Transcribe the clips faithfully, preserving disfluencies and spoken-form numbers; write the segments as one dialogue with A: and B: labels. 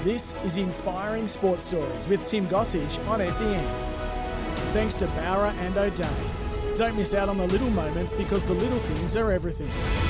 A: This is Inspiring Sports Stories with Tim Gossage on S E N. Thanks to Bowra and O'Day. Don't miss out on the little moments because the little things are everything.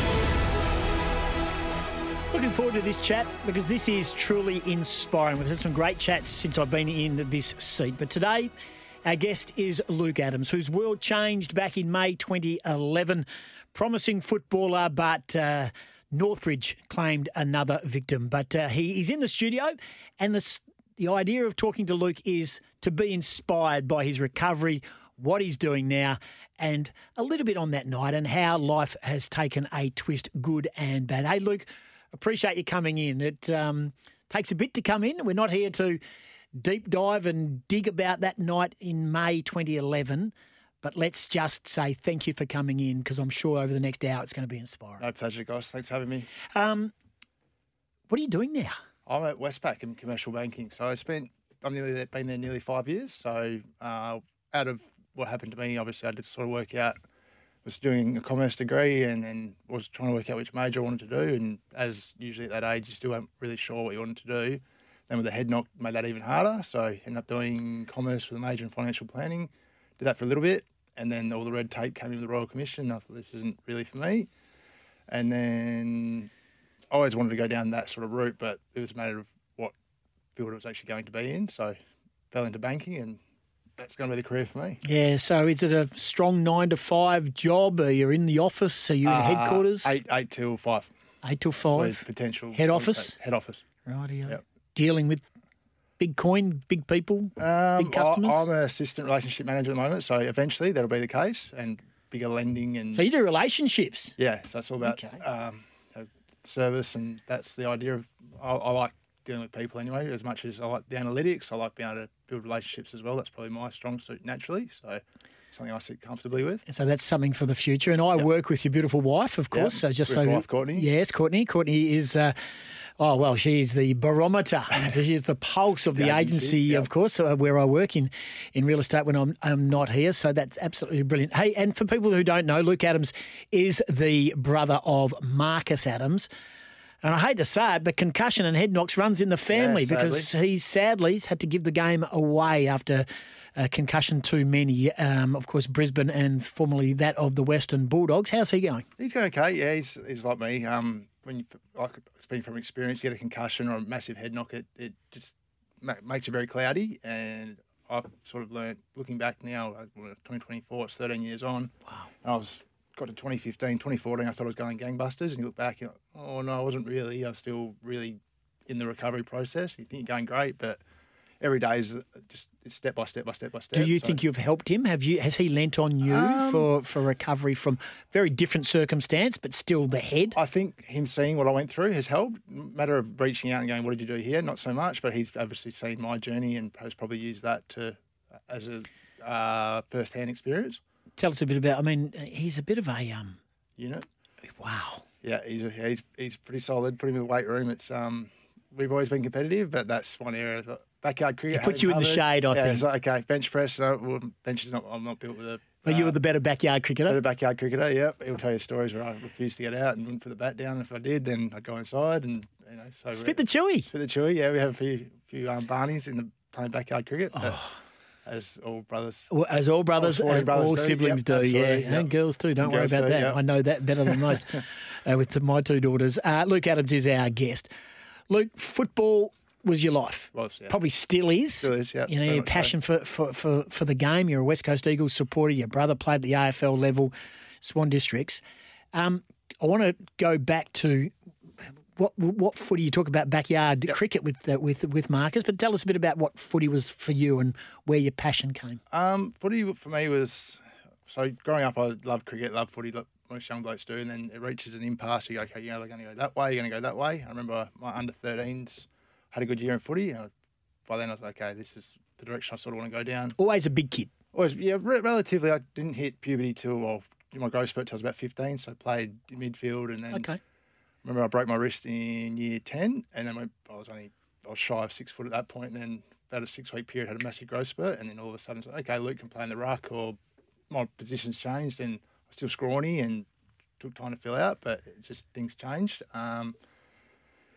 B: Looking forward to this chat because this is truly inspiring. We've had some great chats since I've been in this seat. But today, our guest is Luke Adams, whose world changed back in May twenty eleven. Promising footballer, but uh, Northbridge claimed another victim. But uh, he is in the studio, and the, the idea of talking to Luke is to be inspired by his recovery, what he's doing now, and a little bit on that night and how life has taken a twist, good and bad. Hey, Luke, appreciate you coming in. It um, takes a bit to come in. We're not here to deep dive and dig about that night in May twenty eleven, but let's just say thank you for coming in because I'm sure over the next hour it's going to be inspiring.
C: No pleasure, guys. Thanks for having me.
B: Um, what are you doing now?
C: I'm at Westpac in commercial banking. So I spent, I'm nearly there, been there nearly five years. So uh, out of what happened to me, obviously I had to sort of work out, was doing a commerce degree and then was trying to work out which major I wanted to do. And as usually at that age, you still weren't really sure what you wanted to do. Then with the head knock, made that even harder. So I ended up doing commerce with a major in financial planning. Did that for a little bit. And then all the red tape came in with the Royal Commission. I thought this isn't really for me. And then I always wanted to go down that sort of route, but it was a matter of what field it was actually going to be in. So fell into banking and that's going to be the career for me.
B: Yeah, so is it a strong nine to five job? Are you in the office? Are you in
C: uh,
B: headquarters?
C: Eight, eight till five.
B: Eight till five?
C: With potential.
B: Head office?
C: Head office.
B: Rightio.
C: Yep.
B: Dealing with big coin, big people,
C: Um,
B: big customers?
C: I, I'm an assistant relationship manager at the moment, so eventually that'll be the case and bigger lending and...
B: So you do relationships?
C: Yeah, so it's all about
B: Okay.
C: um, you know, service and that's the idea of... I, I like dealing with people anyway, as much as I like the analytics, I like being able to build relationships as well. That's probably my strong suit naturally, so something I sit comfortably with.
B: So that's something for the future. And I
C: Yep.
B: work with your beautiful wife, of course.
C: Yep.
B: So just
C: Beautiful
B: so
C: wife, Courtney.
B: Yes, Courtney. Courtney is, uh, oh well, she's the barometer. She is the pulse of the,
C: The
B: agency,
C: agency, yep.
B: of course, uh, where I work in in real estate when I'm I'm not here. So that's absolutely brilliant. Hey, and for people who don't know, Luke Adams is the brother of Marcus Adams. And I hate to say it, but concussion and head knocks runs in the family
C: Yeah,
B: because he sadly has had to give the game away after uh, concussion too many. Um, of course, Brisbane and formerly that of the Western Bulldogs. How's he going?
C: He's going okay, yeah, he's, he's like me. Um, when you, like, speaking from experience, you get a concussion or a massive head knock, it, it just ma- makes it very cloudy. And I've sort of learnt, looking back now, twenty twenty-four, it's thirteen years on.
B: Wow.
C: And I was got to twenty fifteen, twenty fourteen, I thought I was going gangbusters. And you look back, you're like, oh, no, I wasn't really. I was still really in the recovery process. You think you're going great, but every day is just step by step by step by step.
B: Do you
C: So-
B: think you've helped him? Have you? Has he lent on you
C: Um,
B: for, for recovery from very different circumstance, but still the head?
C: I think him seeing what I went through has helped. Matter of reaching out and going, what did you do here? Not so much, but he's obviously seen my journey and has probably used that to as a uh, first-hand experience.
B: Tell us a bit about. I mean, he's a bit of a um.
C: You know?
B: Wow.
C: Yeah, he's a, he's he's pretty solid. Put him in the weight room. It's um, we've always been competitive, but that's one area. That backyard cricket
B: It puts
C: had him
B: you in the
C: covered.
B: shade, I
C: yeah,
B: think.
C: It's like, okay, bench press. No, well, bench is not. I'm not built with a.
B: But you
C: uh,
B: were the better backyard cricketer.
C: Better backyard cricketer, yep. He'll tell you stories where I refused to get out and wouldn't put the bat down. If I did, then I'd go inside and, you know. So
B: Spit the chewy.
C: Spit the chewy, yeah. We have a few, few um, Barneys in the playing backyard cricket.
B: Oh.
C: But as all brothers.
B: Well, as all brothers
C: All sporting
B: and
C: brothers
B: all
C: do,
B: siblings
C: yep,
B: do, yeah.
C: absolutely, yep.
B: And girls too. Don't
C: And
B: worry
C: girls
B: about
C: too,
B: that.
C: yep.
B: I know that better than most uh, with my two daughters. Uh, Luke Adams is our guest. Luke, football was your life.
C: Was, yeah.
B: Probably still is.
C: Still is, yeah,
B: You know,
C: very
B: your
C: much so.
B: passion for, for, for, for the game. You're a West Coast Eagles supporter. Your brother played at the A F L level, Swan Districts. Um, I want to go back to what what footy you talk about backyard
C: Yep.
B: cricket with uh, with with Marcus, but tell us a bit about what footy was for you and where your passion came.
C: Um, footy for me was, so growing up I loved cricket, loved footy, like most young blokes do, and then it reaches an impasse. You go, okay, you're going to go that way, you're going to go that way. I remember my under thirteens had a good year in footy. And by then I was like, okay, this is the direction I sort of want to go down.
B: Always a big kid.
C: Always, yeah, re- relatively. I didn't hit puberty till, well, my growth spurt till I was about fifteen, so I played in midfield and then
B: Okay.
C: remember I broke my wrist in year ten and then went, I was only, I was shy of six foot at that point and then about a six-week period had a massive growth spurt and then all of a sudden, it's like, okay, Luke can play in the ruck or my position's changed and I'm still scrawny and took time to fill out, but it just things changed. Um,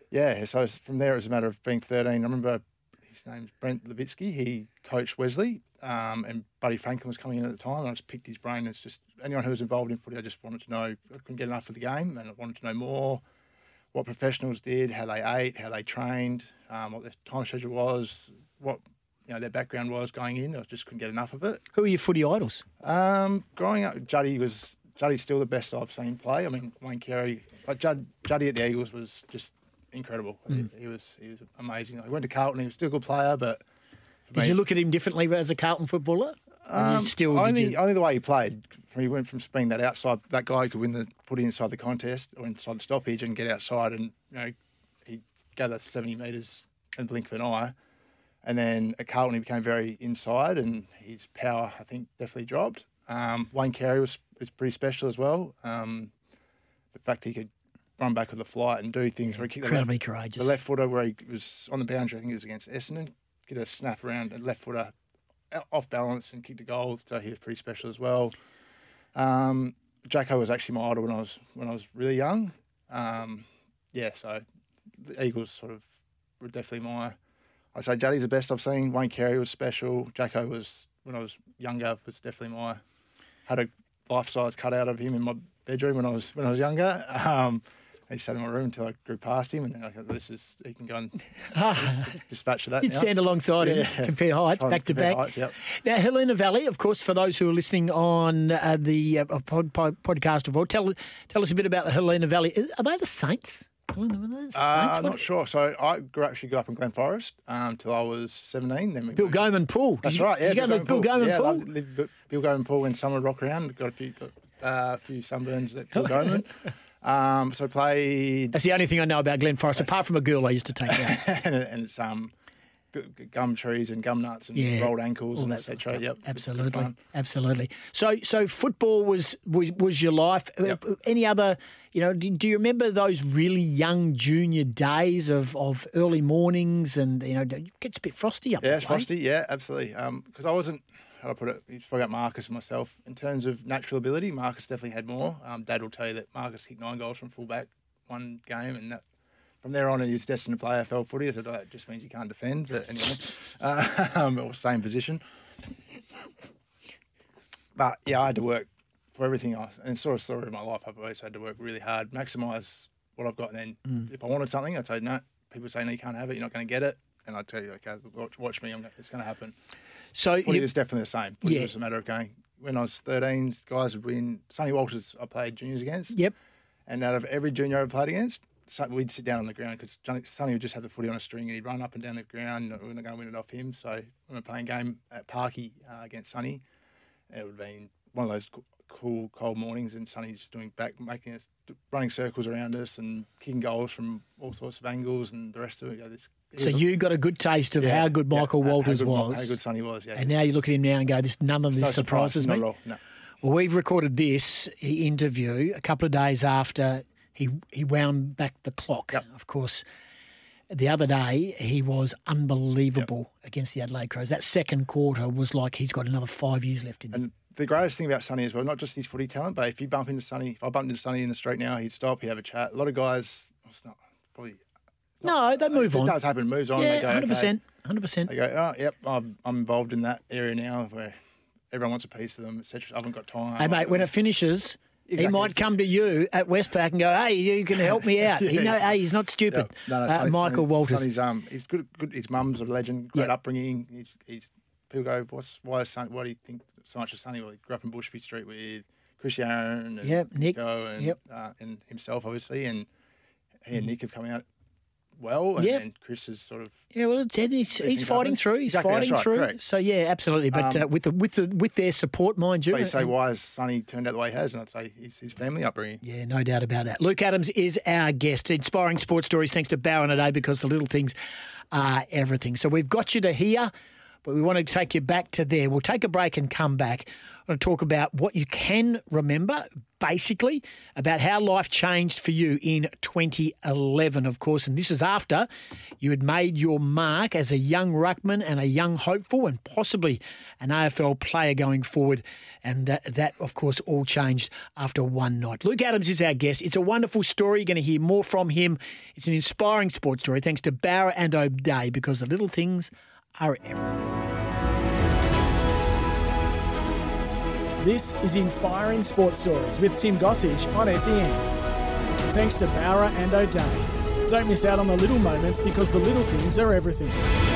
C: Yeah, so from there it was a matter of being thirteen. I remember his name's Brent Levitsky. He coached Wesley, um, and Buddy Franklin was coming in at the time. And I just picked his brain. It's just anyone who was involved in footy, I just wanted to know. I couldn't get enough of the game, and I wanted to know more. What professionals did, how they ate, how they trained, um, what their time schedule was, what you know their background was going in. I just couldn't get enough of it.
B: Who are your footy idols?
C: Um, growing up, Juddy was Juddy's still the best I've seen play. I mean, Wayne Carey, but Judd, Juddy at the Eagles was just incredible. Mm. He, he was he was amazing. He went to Carlton. He was still a good player, but
B: did me, you look at him differently as a Carlton footballer?
C: Um,
B: still
C: only
B: you...
C: only the way he played. He went from being that outside, that guy who could win the footy inside the contest or inside the stoppage and get outside, and you know he'd gather seventy metres in the blink of an eye. And then at Carlton he became very inside, and his power I think definitely dropped. Um, Wayne Carey was was pretty special as well. Um, the fact he could run back with the flight and do things
B: yeah,
C: where he kicked
B: incredibly
C: the left,
B: courageous.
C: The left footer where he was on the boundary, I think it was against Essendon, get a snap around and left footer off balance and kicked a goal. So he was pretty special as well. Um, Jacko was actually my idol when I was when I was really young. Um, yeah, so the Eagles sort of were definitely my. I say Juddy's the best I've seen. Wayne Carey was special. Jacko was when I was younger was definitely my. Had a life size cut out of him in my bedroom when I was when I was younger. Um, he sat in my room until I grew past him, and then I thought, this is he can go and dispatch of that.
B: You'd
C: now.
B: stand alongside him,
C: yeah.
B: compare heights,
C: Time
B: back to
C: compare
B: back.
C: Heights, yep.
B: Now, Helena Valley, of course, for those who are listening on uh, the uh, pod, pod, podcast of all, tell tell us a bit about the Helena Valley. Are they the Saints? Helena, are they the Saints?
C: Uh, I'm
B: What-
C: not sure. So I grew, actually grew up in Glen Forest um, until I was seventeen. Then we
B: Bill
C: moved-
B: Goman Pool.
C: That's
B: Did you,
C: right. Yeah,
B: did you go to the Bill Goman
C: yeah,
B: Pool?
C: loved- lived at Bill Goman Pool in Summer Rock around. Got a few, got, uh, a few sunburns at Bill Goman. Um, so played,
B: That's the only thing I know about Glen Forest, apart from a girl I used to take out.
C: and, and it's um, gum trees and gum nuts and
B: Yeah,
C: rolled ankles
B: all
C: and
B: that
C: et
B: sort of
C: cetera.
B: stuff.
C: Yep, it's good
B: Absolutely,
C: fun.
B: absolutely. So, so football was was, was your life.
C: Yep.
B: Uh, Any other, you know, do, do you remember those really young junior days of, of early mornings and, you know, it gets a bit frosty up
C: Yeah,
B: that
C: it's
B: way?
C: frosty. Yeah, absolutely. Because I wasn't, how do I put it? You spoke about Marcus and myself. In terms of natural ability, Marcus definitely had more. Um, Dad will tell you that Marcus kicked nine goals from fullback one game, and that from there on he was destined to play A F L footy. So that just means he can't defend. But anyway, uh, um, or same position. But yeah, I had to work for everything else, and sort of story of my life. I've always had to work really hard, maximise what I've got, and then
B: Mm.
C: if I wanted something, I'd say no. People say no, you can't have it. You're not going to get it, and I'd tell you, okay, watch, watch me. I'm gonna, it's going to happen.
B: So,
C: Footy
B: you,
C: was definitely the same. Footy
B: Yeah.
C: was a matter of going. When I was thirteen, guys would win. Sonny Walters, I played juniors against.
B: yep.
C: And out of every junior I ever played against, so we'd sit down on the ground because Sonny would just have the footy on a string and he'd run up and down the ground. And we were not going to win it off him. So when we were playing a game at Parky uh, against Sonny, it would have been one of those co- cool, cold mornings, and Sonny just doing back, making us, running circles around us and kicking goals from all sorts of angles and the rest of it. You know, this,
B: So you got a good taste of
C: yeah,
B: how good
C: yeah,
B: Michael
C: how-
B: Walters
C: how good,
B: was.
C: How good Sonny was, yeah.
B: And now you look at him now and go, "This none of this
C: No
B: surprises
C: surprise,
B: me."
C: not at all, no.
B: Well, we've recorded this interview a couple of days after he he wound back the clock.
C: Yep.
B: Of course, the other day he was unbelievable against the Adelaide Crows. That second quarter was like he's got another five years left in him.
C: And the greatest thing about Sonny as well, not just his footy talent, but if you bump into Sonny, if I bumped into Sonny in the street now, he'd stop, he'd have a chat. A lot of guys, it's not, probably.
B: No, they move
C: it
B: on.
C: does happen, moves on.
B: Yeah,
C: they go,
B: one hundred percent.
C: Okay.
B: one hundred percent.
C: They go, oh, yep, I'm, I'm involved in that area now where everyone wants a piece of them, et cetera. I haven't got time.
B: Hey, mate, when it finishes, he
C: Exactly.
B: might come to you at Westpac and go, "Hey, you can help me out." He know, hey, he's not stupid.
C: Yeah. No, no,
B: uh,
C: Sonny-
B: Michael
C: Sonny-
B: Walters.
C: Sonny's, um, he's good, good. His mum's a legend, great
B: Yeah.
C: upbringing. He's, he's, people go, What's, why is Sonny, why do you think so much of Sonny? Well, he grew up in Bushby Street with Chris Aaron and
B: Yep, Nick.
C: Nico and,
B: Yep.
C: uh, and himself, obviously. And he and Nick have come out well. And,
B: Yep.
C: and Chris is sort of.
B: Yeah, well, it's, he's, he's
C: things
B: fighting
C: happen.
B: through. He's
C: Exactly, that's
B: fighting
C: right,
B: through.
C: correct.
B: So yeah, absolutely. But
C: Um,
B: uh, with the with the with their support, mind you.
C: But you say,
B: and-
C: why has Sonny turned out the way he has? And I'd say his, his family upbringing.
B: Yeah, no doubt about that. Luke Adams is our guest. Inspiring sports stories thanks to Bauer today, because the little things are everything. So we've got you to here. but we want to take you back to there. We'll take a break and come back. I want to talk about what you can remember, basically, about how life changed for you in twenty eleven, of course. And this is after you had made your mark as a young ruckman and a young hopeful and possibly an A F L player going forward. And uh, that, of course, all changed after one night. Luke Adams is our guest. It's a wonderful story. You're going to hear more from him. It's an inspiring sports story thanks to Bowra and O'Dea, because the little things are everything.
A: This is Inspiring Sports Stories with Tim Gossage on S E N. Thanks to Bowra and O'Dea. Don't miss out on the little moments, because the little things are everything.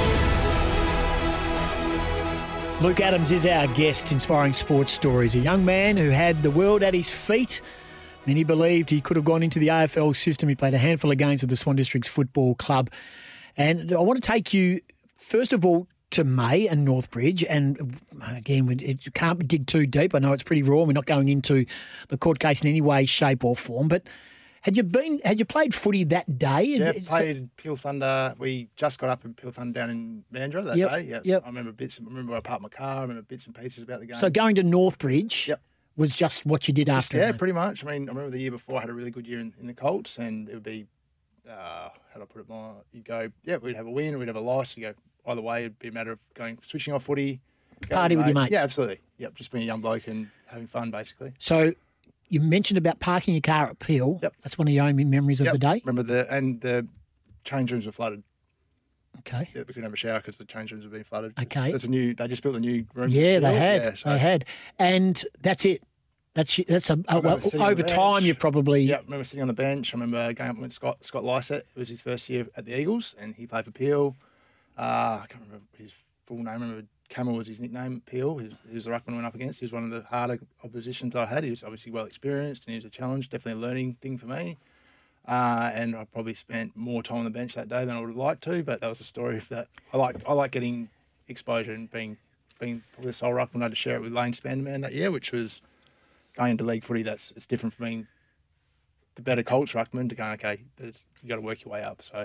B: Luke Adams is our guest, Inspiring Sports Stories, a young man who had the world at his feet. Many believed he could have gone into the A F L system. He played a handful of games with the Swan Districts Football Club. And I want to take you, first of all, to May and Northbridge. And again, it can't dig too deep. I know it's pretty raw. We're not going into the court case in any way, shape or form. But had you been, had you played footy that day?
C: Yeah, played Peel Thunder. We just got up in Peel Thunder down in Mandurah that
B: yep,
C: day. Yeah,
B: yep.
C: I remember bits. I remember I parked my car. I remember bits and pieces about the game.
B: So going to Northbridge
C: yep.
B: was just what you did after.
C: Yeah,
B: it.
C: pretty much. I mean, I remember the year before I had a really good year in, in the Colts, and it would be, uh, how do I put it? More, you go, yeah, we'd have a win, we'd have a loss. You go either way. It'd be a matter of going, switching off footy,
B: party with your mates.
C: Yeah, absolutely. Yep, just being a young bloke and having fun, basically.
B: So you mentioned about parking your car at Peel.
C: Yep.
B: That's one of your only memories of
C: yep.
B: the day.
C: Remember the and the change rooms were flooded.
B: Okay.
C: Yeah, we couldn't have a shower because the change rooms were being flooded.
B: Okay.
C: It's a new. They just built a new room.
B: Yeah, they had.
C: Yeah, so.
B: They had, and that's it. That's that's a, a well, over time. You probably.
C: Yeah, I remember sitting on the bench. I remember going up with Scott Scott Lysett. It was his first year at the Eagles, and he played for Peel. Uh, I can't remember his full name. I remember Camel was his nickname at Peel. He was, he was the ruckman I went up against. He was one of the harder oppositions I had. He was obviously well experienced, and he was a challenge, definitely a learning thing for me. Uh, and I probably spent more time on the bench that day than I would have liked to, but that was a story of that. I like I like getting exposure and being being probably the sole ruckman. I had to share it with Lane Spanderman that year, which was going into league footy. That's it's different from being the better Colts ruckman to going, okay, there's, you got to work your way up. So.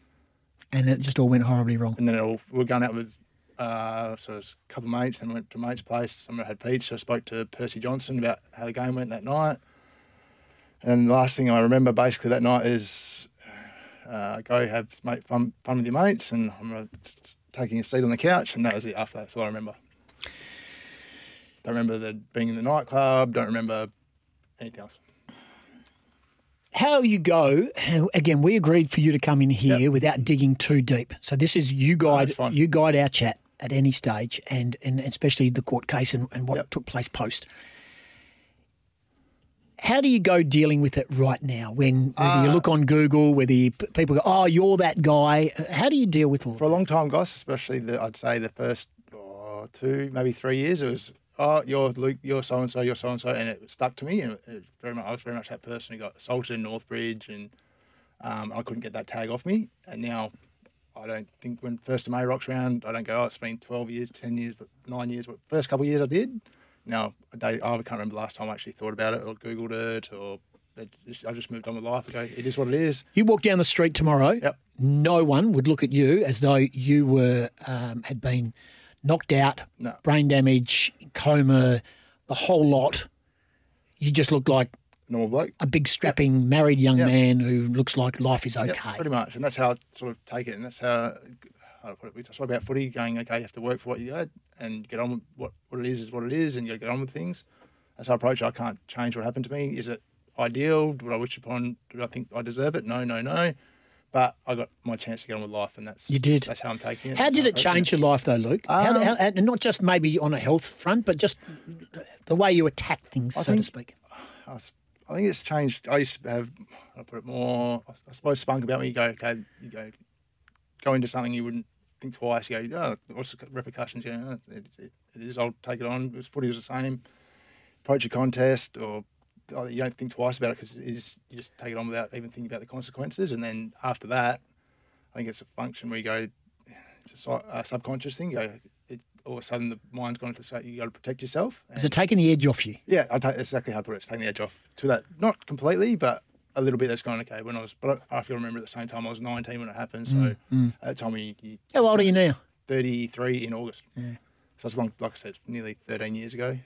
B: And it just all went horribly wrong.
C: And then it all, we were going out with uh, so it was a couple of mates, then we went to a mate's place. I had pizza. So I spoke to Percy Johnson about how the game went that night. And the last thing I remember basically that night is uh, go have mate, fun, fun with your mates, and I remember taking a seat on the couch, and that was it after that. That's all I remember. Don't remember the being in the nightclub, don't remember anything else.
B: How you go, again, we agreed for you to come in here yep. without digging too deep. So this is you guide oh, you guide our chat at any stage, and, and especially the court case and, and what yep. took place post. How do you go dealing with it right now? When whether uh, you look on Google, whether you, people go, "Oh, you're that guy." How do you deal with all?
C: For
B: that?
C: a long time, Goss, especially the, I'd say the first oh, two, maybe three years, it was, "Oh, you're Luke, you're so and so, you're so and so," and it stuck to me. And it was very much, I was very much that person who got assaulted in Northbridge, and um, I couldn't get that tag off me. And now, I don't think when first of May rocks around, I don't go, "Oh, it's been twelve years, ten years, nine years." First couple of years, I did. Now, I can't remember the last time I actually thought about it or Googled it, or I just moved on with life. I go, it is what it is.
B: You walk down the street tomorrow,
C: yep.
B: no one would look at you as though you were um, had been knocked out,
C: no.
B: brain damage, coma, the whole lot. You just look like
C: normal bloke,
B: a big strapping yep. married young yep. man who looks like life is okay.
C: Yep, pretty much, and that's how I sort of take it, and that's how I put it. It's all about footy, going, okay, you have to work for what you got and get on with what, what it is is what it is, and you got to get on with things. That's how I approach it. I can't change what happened to me. Is it ideal? Would I wish upon, do I think I deserve it? No, no, no. But I got my chance to get on with life, and that's
B: you did.
C: That's how I'm taking it.
B: How
C: that's
B: did it change your life, though, Luke?
C: Um,
B: how, how, and not just maybe on a health front, but just the way you attack things,
C: I
B: so
C: think,
B: to speak.
C: I, was, I think it's changed. I used to have, I put it more, I suppose, spunk about me. You go, okay, you go, go into something you wouldn't think twice. You go, oh, what's the repercussions? You know, it, it, it is. I'll take it on. It was, footy was the same. Approach a contest, or oh, you don't think twice about it because you just take it on without even thinking about the consequences. And then after that, I think it's a function where you go, it's a, a subconscious thing. You go, it, all of a sudden the mind's gone to say you got to protect yourself. And
B: is it taking the edge off you?
C: Yeah, I take, that's exactly how I put it. It's taking the edge off to that. Not completely, but a little bit. That's going okay. When I was, but I feel remember at the same time I was nineteen when it happened. So
B: mm, mm.
C: at the time you, you
B: how old are you now?
C: thirty-three in August. Yeah. So it's long, like I said, it's nearly thirteen years ago.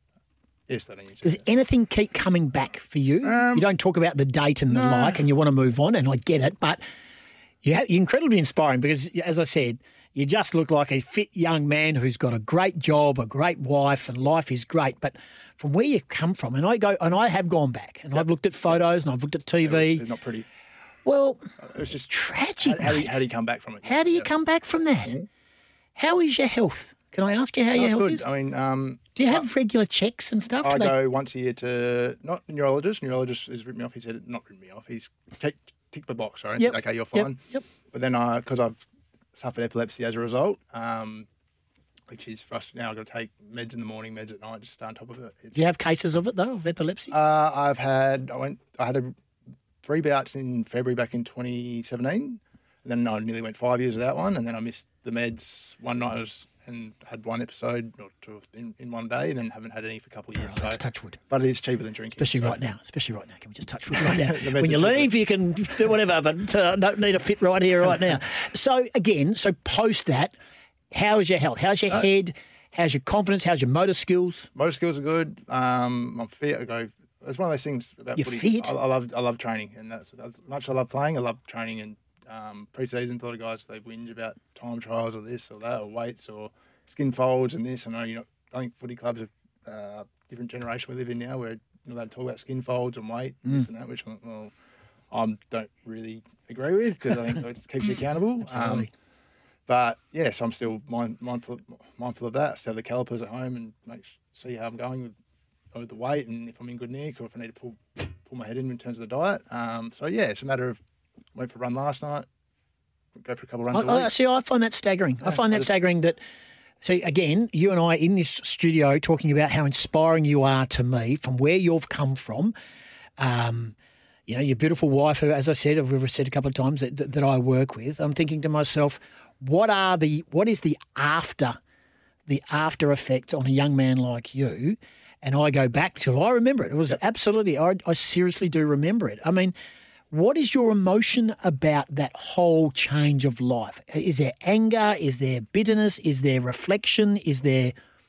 C: Yes, thirteen years
B: Does
C: ago.
B: anything keep coming back for you?
C: Um,
B: you don't talk about the date and the
C: no.
B: like, and you want to move on, and I get it, but you have, you're incredibly inspiring because, as I said, you just look like a fit young man who's got a great job, a great wife, and life is great. But from where you come from, and I go, and I have gone back, and yep. I've looked at photos, and I've looked at T V.
C: It was, not pretty.
B: Well,
C: it was just
B: tragic.
C: How, how, do, you,
B: mate.
C: how do you come back from it?
B: How do you
C: yeah.
B: come back from that? Mm-hmm. How is your health? Can I ask you how
C: no,
B: your health
C: good.
B: is?
C: I mean, um,
B: do you have I, regular checks and stuff?
C: I
B: they...
C: go once a year to not a neurologist. Neurologist has written me off. He said not written me off. He's ticked tick the box. Right?
B: Yep.
C: Okay, you're fine.
B: Yep. yep.
C: But then I, because I've suffered epilepsy as a result, um, which is frustrating. Now I've got to take meds in the morning, meds at night, just stay on top of it. It's,
B: do you have cases of it though, of epilepsy?
C: Uh, I've had. I went. I had a, three bouts in February back in twenty seventeen, and then I nearly went five years without one, and then I missed the meds one night. I was, and had one episode or two in, in one day, and then haven't had any for a couple of years.
B: Oh, let's
C: so,
B: touch wood.
C: But it is cheaper than drinking.
B: Especially
C: so.
B: right now. Especially right now. Can we just touch wood right now? When you leave, you can do whatever, but uh, don't need a fit right here, right now. So, again, so post that, how is your health? How's your uh, head? How's your confidence? How's your motor skills?
C: Motor skills are good. Um, I'm fit. I go. It's one of those things about
B: You're
C: footy.
B: fit?
C: I, I love I love training, and that's, that's as much as I love playing. I love training, and um, pre-season, a lot of guys, they whinge about time trials or this or that or weights or skin folds and this. I know you know. I think footy clubs are uh, different generation we live in now, where you're not allowed to talk about skin folds and weight and mm. this and that, which well, I don't really agree with because I think it keeps you accountable.
B: Absolutely. Um,
C: but yes, yeah, so I'm still mind, mindful mindful of that. I still have the calipers at home and make see how I'm going with, with the weight and if I'm in good nick or if I need to pull pull my head in in terms of the diet. Um, so yeah, it's a matter of went for a run last night, go for a couple of runs.
B: I, I see. I find that staggering. Yeah, I find that I just, staggering that. See, again, you and I in this studio talking about how inspiring you are to me from where you've come from. Um, you know, your beautiful wife, who, as I said, I've said a couple of times that, that I work with. I'm thinking to myself, what are the what is the after, the after effect on a young man like you? And I go back to, I remember it. It was yep. absolutely, I, I seriously do remember it. I mean, what is your emotion about that whole change of life? Is there anger? Is there bitterness? Is there reflection? Is there,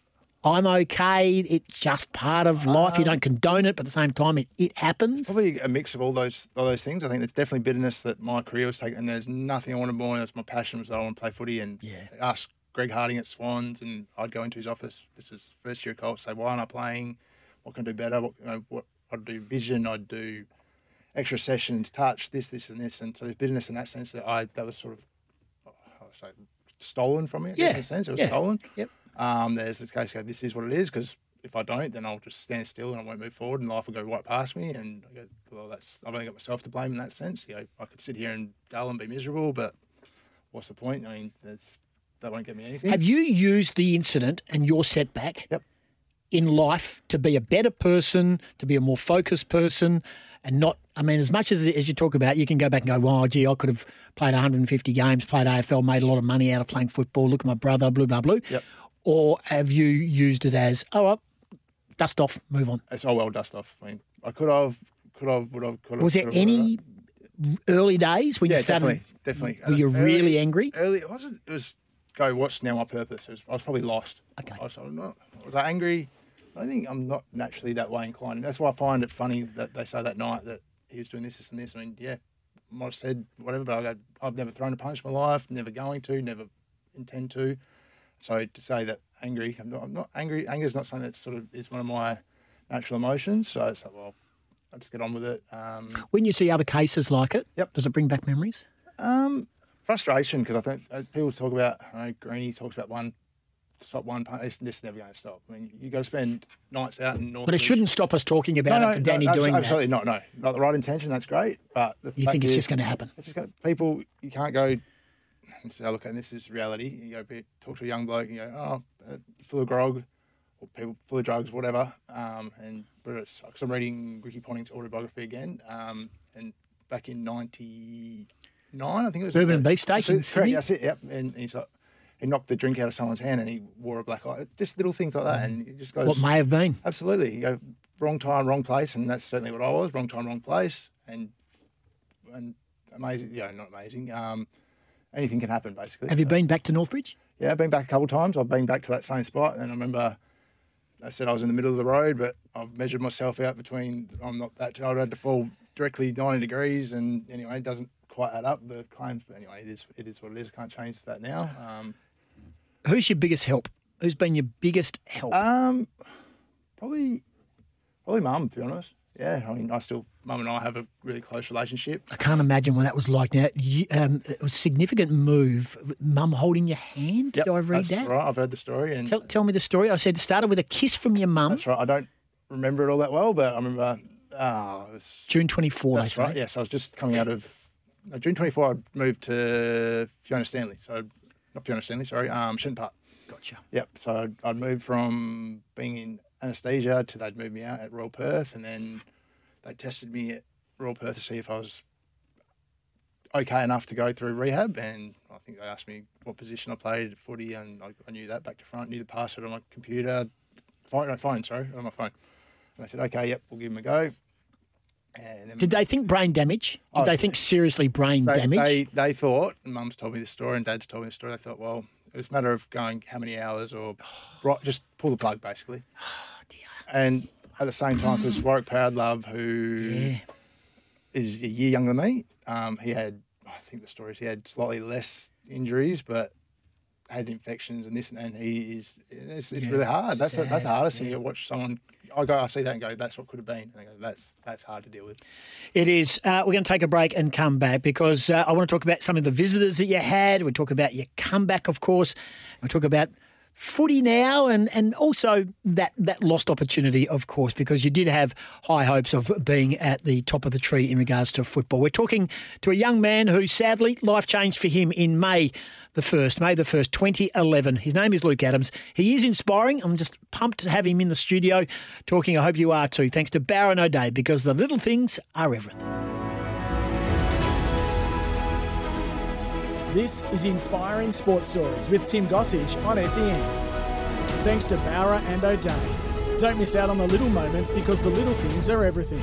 B: I'm okay, it's just part of life, um, you don't condone it, but at the same time it, it happens?
C: Probably a mix of all those all those things. I think there's definitely bitterness that my career was taken, and there's nothing I wanted more. That's my passion, was that I want to play footy and
B: yeah.
C: ask Greg Harding at Swans, and I'd go into his office, this is first year Colt, say, why aren't I playing? What can I do better? What, you know, what I'd do vision, I'd do extra sessions, touch, this, this, and this. And so there's bitterness in that sense that I that was sort of, I would say, stolen from me, I
B: yeah.
C: guess, in a sense. It was
B: yeah.
C: stolen.
B: Yep.
C: Um, there's this case, go, this is what it is, because if I don't, then I'll just stand still and I won't move forward, and life will go right past me. And I go, well, that's I've only got myself to blame in that sense. You know, I could sit here and dull and be miserable, but what's the point? I mean, there's, that won't get me anything.
B: Have you used the incident and your setback
C: yep.
B: in life to be a better person, to be a more focused person, and not, I mean, as much as as you talk about, you can go back and go, well, gee, I could have played one hundred fifty games, played A F L, made a lot of money out of playing football, look at my brother, blah, blah, blah.
C: Yep.
B: Or have you used it as, oh, well, dust off, move on?
C: It's, oh, well, dust off. I mean, I could have, could have, would have, could have.
B: Was there any early days when
C: yeah,
B: you started?
C: definitely, definitely.
B: Were you
C: early,
B: really angry?
C: Early, it wasn't, it was, go, what's now my purpose? It was, I was probably lost.
B: Okay.
C: I was, I'm not, was I angry? I think I'm not naturally that way inclined. And that's why I find it funny that they say that night that he was doing this, this, and this. I mean, yeah, I might have said whatever, but I go, I've never thrown a punch in my life, never going to, never intend to. So to say that angry, I'm not, I'm not angry. Anger is not something that sort of is one of my natural emotions. So it's like, well, I just get on with it. Um,
B: when you see other cases like it,
C: yep.
B: does it bring back memories?
C: Um, frustration, because I think uh, people talk about, I know Greeny talks about one, stop one punch, it's just never going to stop. I mean, you got to spend nights out in North.
B: But it shouldn't stop us talking about
C: no,
B: it for
C: no,
B: Danny
C: no,
B: doing
C: absolutely
B: that.
C: Absolutely not, no. Not the right intention, that's great. But the
B: you think it's
C: is,
B: just going to happen?
C: It's just gonna, people, you can't go and say, look, and this is reality. You go talk to a young bloke and you go, oh, uh, full of grog, or people full of drugs, whatever. Um, and because I'm reading Ricky Ponting's autobiography again, um, and back in ninety-nine, I think it was.
B: Bourbon and beef steak in Sydney.
C: That's it, yep. And he's like, he knocked the drink out of someone's hand and he wore a black eye. Just little things like that. And it just goes.
B: What may have been.
C: Absolutely. You go wrong time, wrong place. And that's certainly what I was. Wrong time, wrong place. And and amazing, yeah, not amazing. Um, anything can happen, basically.
B: Have you
C: So,
B: been back to Northbridge?
C: Yeah, I've been back a couple of times. I've been back to that same spot, and I remember I said I was in the middle of the road, but I've measured myself out between. I'm not that. I had to fall directly ninety degrees, and anyway, it doesn't quite add up the claims. But anyway, it is. It is what it is. I can't change that now. Um,
B: Who's your biggest help? Who's been your biggest help?
C: um probably, probably mum. To be honest. Yeah, I mean, I still, mum and I have a really close relationship.
B: I can't imagine what that was like. Now, you, um, it was a significant move. Mum holding your hand. Did
C: Yep,
B: I read
C: that's
B: that?
C: right. I've heard the story, and
B: Tell, tell me the story. I said it started with a kiss from your mum.
C: that's right. I don't remember it all that well, but I remember. Oh, it was,
B: June twenty-fourth,
C: that's
B: they say.
C: right. Yes, I was just coming out of no, June twenty-fourth. I moved to Fiona Stanley. So not Fiona Stanley. Sorry, um, Shenton Park.
B: Gotcha.
C: Yep. So I'd, I'd moved from being in anaesthesia to they'd moved me out at Royal Perth, and then they tested me at Royal Perth to see if I was okay enough to go through rehab, and I think they asked me what position I played at footy, and I, I knew that back to front, knew the password on my computer, phone, no, phone, sorry, on my phone. And they said, okay, yep, we'll give them a go. And then
B: Did they think brain damage? Did
C: Oh,
B: they think seriously brain
C: they,
B: damage?
C: They, they thought, and Mum's told me this story and Dad's told me this story, they thought, well, it was a matter of going how many hours or right, just pull the plug, basically.
B: Oh, dear.
C: And at the same time, because Warwick Proudlove, who
B: Yeah.
C: is a year younger than me, um, he had, I think the story is he had slightly less injuries, but had infections and this and, and he is, it's, it's
B: Yeah,
C: really hard. That's the, that's the
B: sad,
C: hardest thing.
B: yeah.
C: You watch someone, I go, I see that and go, that's what could have been. And I go, that's, that's hard to deal with.
B: It is. Uh, we're going to take a break and come back because uh, I want to talk about some of the visitors that you had. We talk about your comeback, of course. We talk about footy now and, and also that, that lost opportunity, of course, because you did have high hopes of being at the top of the tree in regards to football. We're talking to a young man who, sadly, life changed for him in May the first, May the first, twenty eleven. His name is Luke Adams. He is inspiring. I'm just pumped to have him in the studio talking. I hope you are too. Thanks to Barron O'Day, because the little things are everything.
A: This is Inspiring Sports Stories with Tim Gossage on S E N. Thanks to Bowra and O'Day. Don't miss out on the little moments because the little things are everything.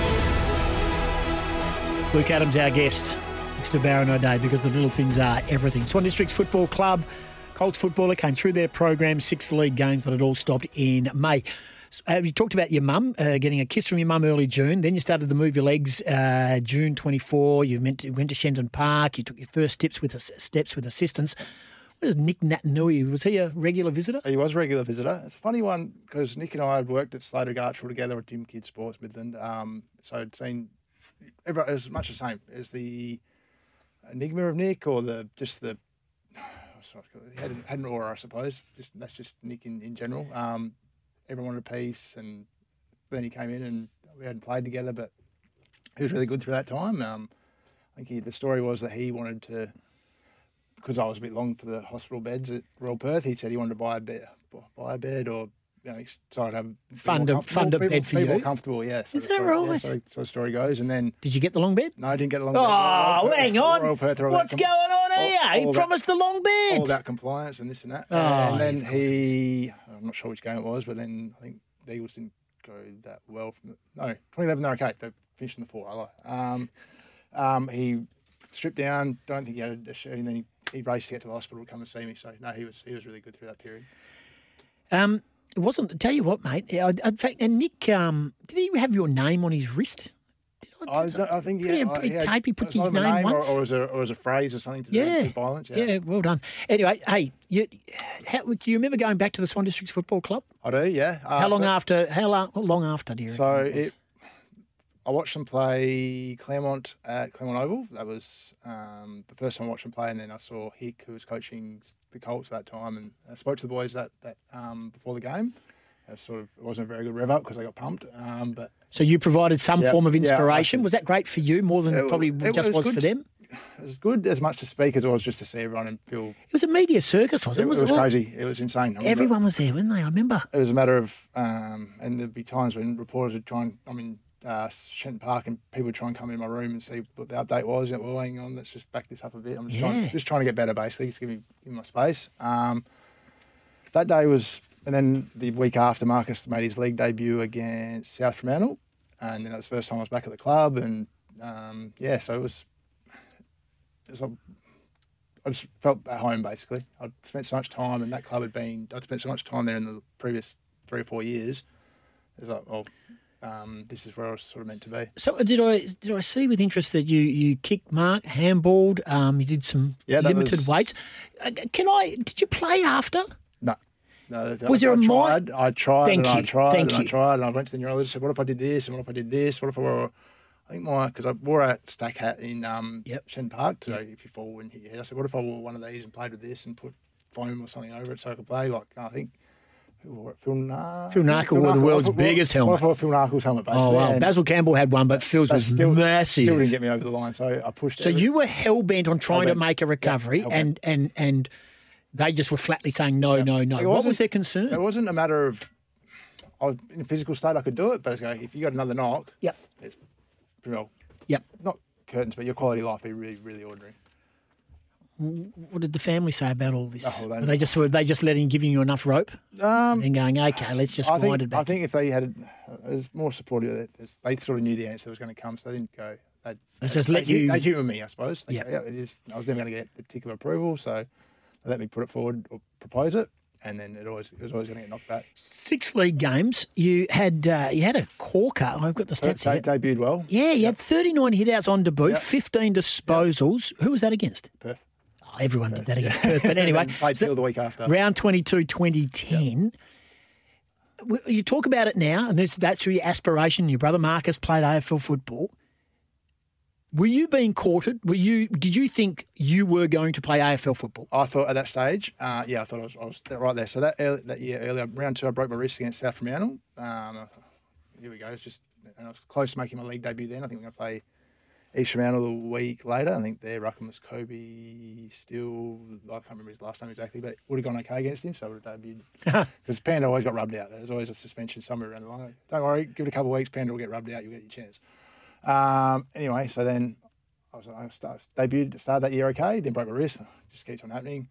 B: Luke Adams, our guest. Thanks to Barron O'Day, because the little things are everything. Swan Districts Football Club, Colts footballer, came through their program, six league games, but it all stopped in May. Uh, you talked about your mum, uh, getting a kiss from your mum early June. Then you started to move your legs uh, June twenty-fourth. You went to, went to Shenton Park. You took your first steps with steps with assistance. What is Nick Natanui? Was he a regular visitor?
C: He was a regular visitor. It's a funny one because Nick and I had worked at Slater Gartrell together at Jim Kidd Sports Midland. Um, so I'd seen every, it was much the same. It was the enigma of Nick, or the just the sorry, he had, had an aura, I suppose. Just that's just Nick in, in general. Um, everyone wanted a piece, and then he came in and we hadn't played together, but he was really good through that time. Um, I think he, the story was that he wanted to, because I was a bit long for the hospital beds at Royal Perth, he said he wanted to buy a bed, buy a bed, or you know, he started to have a bit
B: Fund
C: more
B: a- fund a
C: comfortable-
B: bed for
C: be more
B: you?
C: comfortable, yeah. So
B: Is
C: the
B: that
C: story- yeah,
B: right?
C: so, so the story goes, and then
B: Did you get the long bed?
C: no, I didn't get the long.
B: Oh,
C: bed.
B: hang on.
C: Royal Perth, they're all
B: What's
C: about
B: going
C: com-
B: on here?
C: all-
B: he
C: all about-
B: promised the long bed.
C: all about compliance and this and that.
B: Oh,
C: and
B: yeah,
C: then
B: of course
C: he, I'm not sure which game it was, but then I think the Eagles didn't go that well. From the, no, twenty eleven, they're okay. They finished in the four. I like. Um, um, he stripped down. Don't think he had a shirt, and then he, he raced to get to the hospital to come and see me. So no, he was he was really good through that period.
B: Um, it wasn't. Tell you what, mate. I- In fact, and Nick, um, did he have your name on his wrist? Did
C: I, don't- I think
B: Pretty
C: yeah,
B: big
C: I- he had-
B: tape, he put
C: it was
B: his
C: either a
B: name
C: or-
B: once.
C: or, was a or was a phrase or something to do
B: Yeah.
C: with violence.
B: Yeah.
C: Yeah,
B: well done. Anyway, hey, you, how, do you remember going back to the Swan Districts Football Club?
C: I do. Yeah. Uh,
B: How long
C: so-
B: after? How long, how long after? Do you
C: So
B: reckon was?
C: it, I watched them play Claremont at Claremont Oval. That was um, the first time I watched them play, and then I saw Hick, who was coaching the Colts at that time, and I spoke to the boys that that um, before the game. It sort of it wasn't a very good rev up because they got pumped, um, but
B: So you provided some
C: Yeah,
B: form of
C: yeah, I
B: inspiration.
C: think-
B: was that great for you more than
C: It wa-
B: probably
C: it
B: just
C: was
B: was, for
C: good.
B: them?
C: it was good as much to speak as it was just to see everyone and feel.
B: It was a media circus, wasn't
C: It,
B: it?
C: was,
B: Was
C: it was
B: all-
C: crazy. It was insane. I remember-
B: Everyone was there, weren't they? I remember.
C: It was a matter of, um, and there'd be times when reporters would try and, I mean, uh, Shenton Park, and people would try and come in my room and see what the update was. And, well, hang on, let's just back this up a bit. I'm just,
B: Yeah.
C: trying, just trying to get better, basically, just give me, give me my space. Um, that day was, and then the week after, Marcus made his league debut against South Fremantle, and then that was the first time I was back at the club, and um, yeah, so it was, it was a, I just felt at home basically. I'd spent so much time, and that club had been. I'd spent so much time there in the previous three or four years. It was like, well, um, this is where I was sort of meant to be.
B: So did I did I see with interest that you you kicked mark, handballed, um, you did some
C: Yeah, that
B: limited
C: was-
B: weights. Uh, can I? Did you play after?
C: No. No,
B: Was there
C: I
B: a mi-
C: tried, I tried,
B: Thank
C: and I
B: you,
C: tried,
B: thank
C: and I
B: you.
C: tried, and I went to the neurologist and said, what if I did this, and what if I did this, what if I wore, I think my, because I wore a stack hat in um,
B: Yep.
C: Shen Park, so if you fall and hit your head, I said, what if I wore one of these and played with this and put foam or something over it so I could play, like, I think, who wore it? Phil Narkle.
B: Phil Narkle wore the world's
C: What-
B: biggest
C: what-
B: helmet.
C: What if I wore Phil Narkle's helmet, basically?
B: Oh wow!
C: and
B: Basil Campbell had one, but Phil's
C: they
B: was
C: still,
B: massive.
C: Still didn't get me over the line, so I pushed
B: So
C: every-
B: you were hell bent on trying to
C: Hell-bent.
B: make a recovery,
C: Yeah,
B: and and and they just were flatly saying no, no, no.
C: It
B: What
C: wasn't-
B: was their concern?
C: It wasn't a matter of, I was in a physical state, I could do it, but it's like, if you got another knock,
B: Yep.
C: it's pretty well,
B: Yep.
C: not curtains, but your quality of life be really, really ordinary.
B: What did the family say about all this?
C: Oh, they-
B: were they just were they just letting giving you enough rope
C: Um,
B: and going, okay, let's just
C: I
B: wind
C: think,
B: it back.
C: I think if they had, uh, it was more supportive of it. It's- They sort of knew the answer was going to come, so they didn't go. They,
B: They just
C: they,
B: let
C: they,
B: you-
C: They humour me, I suppose. They
B: Yeah.
C: go, yeah, it is. I was never going to get the tick of approval, so they let me put it forward or propose it, and then it always it was always going to get knocked back.
B: Six league games. You had uh, you had a corker. I've got the stats
C: They
B: here.
C: debuted well.
B: Yeah, you had thirty-nine hitouts on debut,
C: Yep.
B: fifteen disposals. Who was that against?
C: Perth.
B: Oh, everyone did that against Perth. But anyway,
C: Played
B: so
C: Peel the week after.
B: round twenty-two, twenty ten. W You talk about it now, and this, that's your aspiration. Your brother Marcus played A F L football. Were you being courted? Were you? Did you think you were going to play A F L football?
C: I thought at that stage, uh, yeah, I thought I was, I was right there. So that early, that year earlier, round two, I broke my wrist against South Fremantle. Um, I thought, here we go. It's just, and I was close to making my league debut then. I think we're going to play East Fremantle a week later. I think their ruckman was Kobe Steele. I can't remember his last name exactly, but it would have gone okay against him, so I would have debuted. Because Panda always got rubbed out. There's always a suspension somewhere around the line. Don't worry, give it a couple of weeks, Panda will get rubbed out, you'll get your chance. Um, anyway, so then I was I started, debuted, started that year okay, then broke my wrist. Just keeps on happening.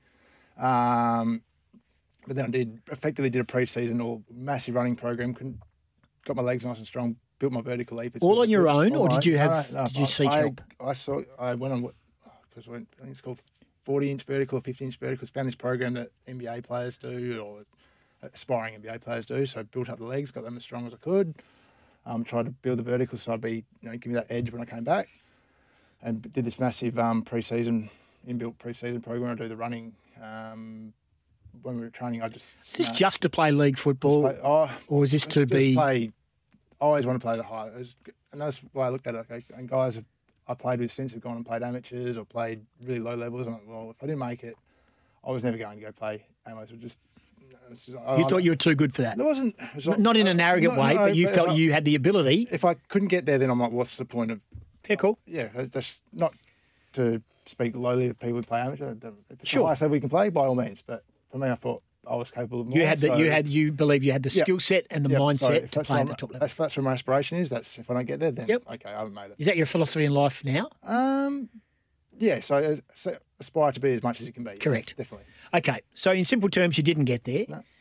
C: Um, but then I did effectively did a pre-season or massive running program. Couldn't, got my legs nice and strong. Built my vertical leap.
B: All on your own,
C: All
B: or
C: on
B: did you
C: my own.
B: have-
C: No, no,
B: did you
C: I-
B: seek
C: I,
B: help?
C: I saw. I went on what because I, went, I think it's called forty inch vertical or fifty inch vertical. Found this program that N B A players do or aspiring N B A players do. So I built up the legs, got them as strong as I could. Um, tried to build the vertical so I'd be, you know, give me that edge when I came back. And did this massive um, pre-season, inbuilt pre-season program. I do the running. Um, when we were training, I just
B: Is this
C: you know,
B: just to play league football,
C: play- oh,
B: or is this to
C: just
B: be?
C: play. I always want to play the high. It was, and that's why I looked at it. Okay, and guys have, I played with since have gone and played amateurs or played really low levels. I'm like, well, if I didn't make it, I was never going to go play amateurs. Just, it's just I,
B: You
C: I-
B: thought you were too good for that.
C: There wasn't. It was
B: Not in an arrogant
C: no,
B: way,
C: no,
B: but you felt
C: if I-
B: you had the ability.
C: If I couldn't get there, then I'm like, what's the point of?
B: Yeah, cool.
C: Yeah, it's just not to speak lowly of people who play amateur. If it's
B: Sure.
C: the highest level we can play, by all means. But for me, I thought I was capable of more.
B: You had the,
C: so-
B: you had you believe you had the
C: Yep.
B: skill set and the
C: Yep, so
B: mindset
C: if
B: to
C: that's
B: play at
C: what
B: the top
C: I'm-
B: level.
C: If that's where my aspiration is, that's if I don't get there, then
B: Yep.
C: okay, I haven't made it.
B: Is that your philosophy in life now?
C: Um, yeah, so, uh, so aspire to be as much as you can be.
B: Correct.
C: Definitely.
B: Okay, so in simple terms, you didn't get there.
C: No.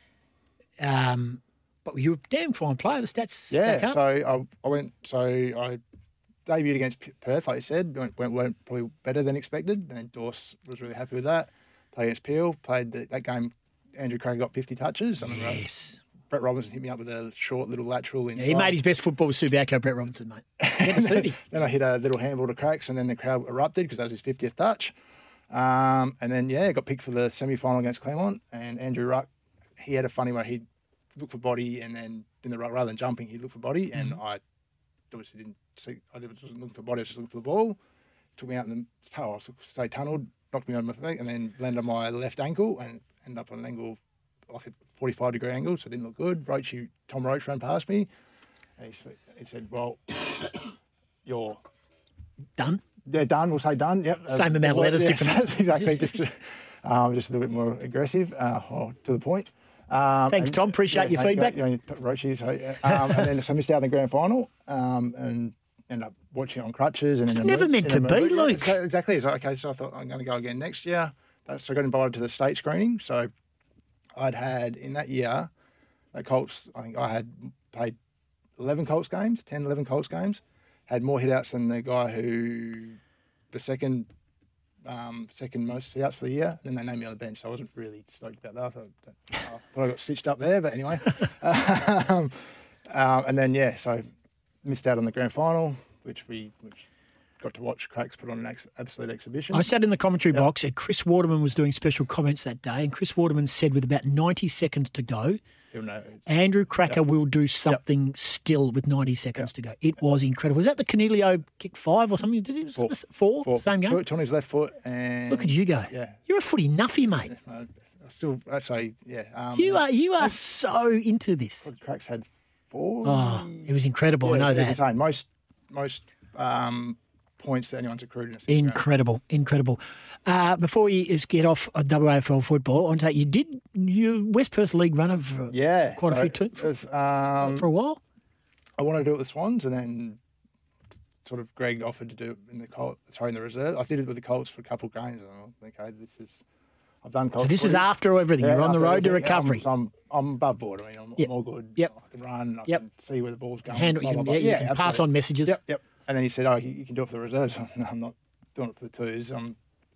B: Um, but you were a damn fine player. The stats stack
C: Yeah,
B: up.
C: so I, I went, so I debuted against P- Perth, like you said, went, went, went probably better than expected, and then Dorse was really happy with that. Played against Peel, played the, that game, Andrew Craig got fifty touches. I mean,
B: Yes.
C: Brett Robinson hit me up with a short little lateral
B: Yeah,
C: inside.
B: he made his best football with Subiaco, Brett Robinson, mate. Get the Subi.
C: Then I hit a little handball to cracks, and then the crowd erupted because that was his fiftieth touch. Um, and then, yeah, got picked for the semi-final against Claremont. And Andrew Ruck, he had a funny way. He'd look for body, and then in the ruck, rather than jumping, he'd look for body. And
B: Mm-hmm.
C: I obviously didn't see, I wasn't looking for body, I was just looking for the ball. Took me out in the tunnel, I was stay tunneled, knocked me on my feet, and then landed on my left ankle and ended up on an angle, like a forty-five degree angle, so it didn't look good. Roachy, Tom Roach ran past me, and he, s- he said, well, you're
B: Done.
C: yeah, done. We'll say done. Yep.
B: Same amount of letters,
C: yeah,
B: different-
C: exactly. Just, um, just a little bit more aggressive, uh, or to the point. Um,
B: Thanks,
C: and-
B: Tom. Appreciate your
C: thank
B: feedback.
C: You, you know, Roachy, so, yeah. um, and then so I missed out on the grand final, um, and ended up watching it on crutches. And
B: It's
C: in a
B: never
C: mo-
B: meant
C: in a
B: to be,
C: movie.
B: Luke.
C: So, exactly. So okay, so I thought I'm going to go again next year. So I got invited to the state screening. So I'd had in that year, at Colts, I think I had played eleven Colts games, ten, eleven Colts games, had more hitouts than the guy who, the second um, second most outs for the year, and then they named me on the bench. So I wasn't really stoked about that. I thought, I thought I got stitched up there, but anyway. um, um, and then yeah, so missed out on the grand final, which we which got to watch Cracks put on an ex- absolute exhibition.
B: I sat in the commentary
C: Yep.
B: box and Chris Waterman was doing special comments that day, and Chris Waterman said with about ninety seconds to go,
C: You'll know it's-
B: Andrew Cracker will do something still with ninety seconds to go. It was incredible. Was that the Canelio kick five or something? Did he was
C: Four.
B: that the- four?
C: Four.
B: Same game?
C: Foot on his left foot, and
B: Look at you go.
C: Yeah.
B: You're a footy nuffy, mate.
C: I still, I say, yeah. Um,
B: You are you are so into this.
C: Cracks had four.
B: Oh, it was inscredible. I know
C: it's
B: that.
C: insane. Most most um, points that anyone's accrued in a season.
B: Incredible, incredible. Uh, before you just get off of W A F L football, I want to say you did you West Perth League runner for
C: Yeah,
B: quite a
C: so
B: few too,
C: it was, um,
B: for a while.
C: I wanted to do it with the Swans, and then sort of Greg offered to do it in the Colts. Sorry, in the reserve. I did it with the Colts for a couple of games. And I thought, okay, this is. I've done Colts.
B: So this is
C: footy.
B: after everything.
C: Yeah,
B: You're on the
C: after
B: road to
C: everything. Yeah, I'm-
B: recovery.
C: so I'm, I'm above board. I mean, I'm,
B: Yep.
C: I'm all good.
B: Yep.
C: I can run. I
B: Yep.
C: can see where the ball's going.
B: Handle,
C: blah,
B: you
C: blah,
B: can,
C: blah.
B: yeah, you can pass
C: absolutely.
B: on messages.
C: Yep, yep. And then he said, "Oh, you, you can do it for the reserves." No, I'm not doing it for the twos. Um,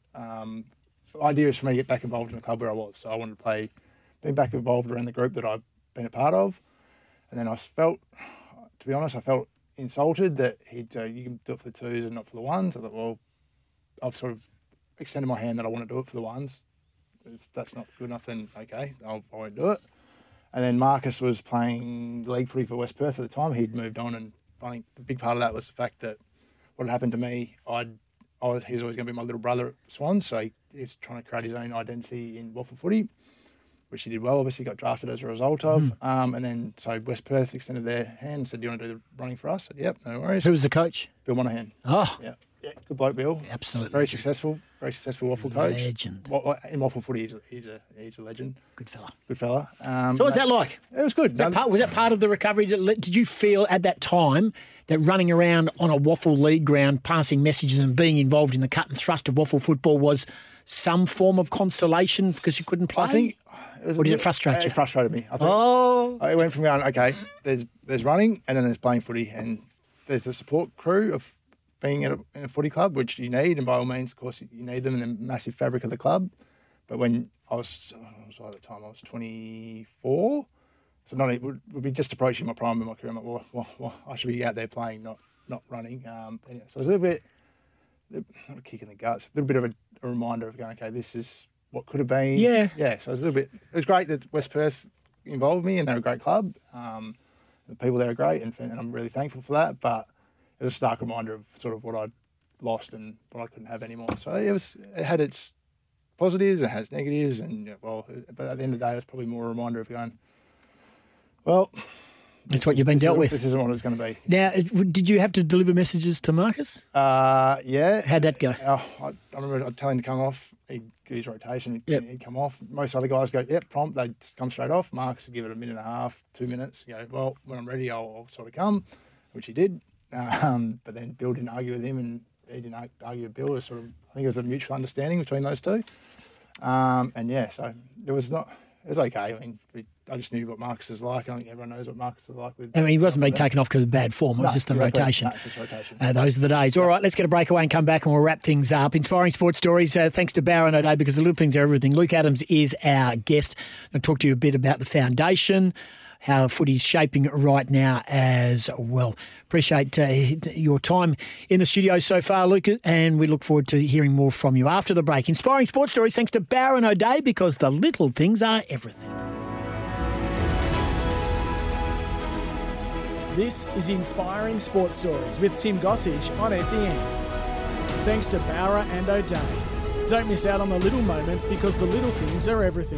C: um, the idea is for me to get back involved in the club where I was. So I wanted to play, being back involved around the group that I've been a part of. And then I felt, to be honest, I felt insulted that he'd uh, you can do it for the twos and not for the ones. I thought, well, I've sort of extended my hand that I want to do it for the ones. If that's not good enough, then okay, I'll, I won't do it. And then Marcus was playing league footy for West Perth at the time. He'd moved on, and I think the big part of that was the fact that what had happened to me, I'd, I was, he was always going to be my little brother at Swans, so he, he was trying to create his own identity in waffle footy, which he did well. Obviously, got drafted as a result of. Mm. Um, and then so West Perth extended their hand and said, "Do you want to do the running for us?" I said, "Yep, no worries."
B: Who was the coach?
C: Bill Monahan.
B: Oh,
C: yeah, yeah, good bloke, Bill.
B: Absolutely,
C: very
B: legend.
C: successful, very successful waffle coach.
B: Legend.
C: Well, in waffle footy, he's a, he's a he's a legend.
B: Good fella.
C: Good fella. Um,
B: so what was that like?
C: It was good.
B: Was that, part, was that part of the recovery? Did you feel at that time that running around on a waffle league ground, passing messages and being involved in the cut and thrust of waffle football was some form of consolation because you couldn't play?
C: I think. It was
B: or did
C: bit,
B: it frustrate you?
C: It frustrated me. I think.
B: Oh.
C: It went from going, okay, there's there's running and then there's playing footy, and there's the support crew of being in a, in a footy club, which you need, and by all means, of course, you need them in the massive fabric of the club. But when I was, I was at the time, I was twenty-four, so not it would, would be just approaching my prime in my career. I'm like, well, well, well, I should be out there playing, not not running. Um, anyway, so it was a little bit, not a kick in the guts, a little bit of a, a reminder of going, okay, this is what could have been.
B: Yeah.
C: Yeah, so it was a little bit, it was great that West Perth involved me, and they're a great club. Um, the people there are great, and, and I'm really thankful for that, but it was a stark reminder of sort of what I'd lost and what I couldn't have anymore. So it was, it had its positives, it has negatives, and yeah, well, but at the end of the day, it was probably more a reminder of going, well,
B: that's what you've been dealt with.
C: This isn't what it's going to be.
B: Now, did you have to deliver messages to Marcus?
C: Uh, yeah.
B: How'd that go?
C: Oh, I, I remember I'd tell him to come off. He'd get his rotation. He'd,
B: Yep.
C: he'd come off. Most other guys go, yep, prompt. They'd come straight off. Marcus would give it a minute and a half, two minutes. You go, well, when I'm ready, I'll, I'll sort of come, which he did. Um, but then Bill didn't argue with him, and he didn't argue with Bill. It was sort of, I think it was a mutual understanding between those two. Um, and yeah, so it was not, it was okay. I mean, we, I just knew what Marcus is like. I think everyone knows what Marcus is like. With
B: I mean, he wasn't being taken off because of bad form. It was
C: No,
B: just the
C: exactly.
B: rotation.
C: No, just rotation.
B: Uh, those are the days. All right, let's get a breakaway and come back and we'll wrap things up. Inspiring sports stories, uh, thanks to Bauer and O'Day, because the little things are everything. Luke Adams is our guest. I'll talk to you a bit about the foundation, how footy's shaping right now as well. Appreciate uh, your time in the studio so far, Luke, and we look forward to hearing more from you after the break. Inspiring sports stories thanks to Bauer and O'Day, because the little things are everything.
A: This is Inspiring Sports Stories with Tim Gossage on S E N. Thanks to Bowra and O'Day. Don't miss out on the little moments, because the little things are everything.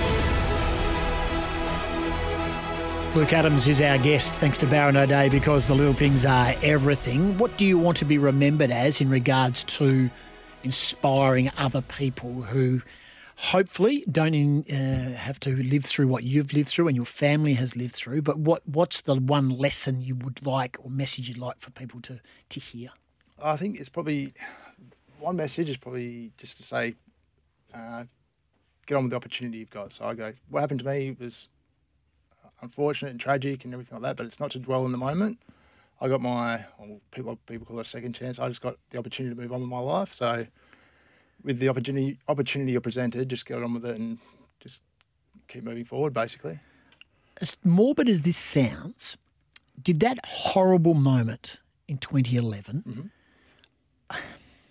B: Luke Adams is our guest, thanks to Bowra and O'Day, because the little things are everything. What do you want to be remembered as in regards to inspiring other people who hopefully don't in, uh, have to live through what you've lived through and your family has lived through, but what, what's the one lesson you would like or message you'd like for people to, to hear?
C: I think it's probably, one message is probably just to say, uh, get on with the opportunity you've got. So I go, what happened to me was unfortunate and tragic and everything like that, but it's not to dwell in the moment. I got my, well, people people call it a second chance. I just got the opportunity to move on with my life. So with the opportunity opportunity you're presented, just get on with it and just keep moving forward, basically.
B: As morbid as this sounds, did that horrible moment in twenty eleven
C: Mm-hmm.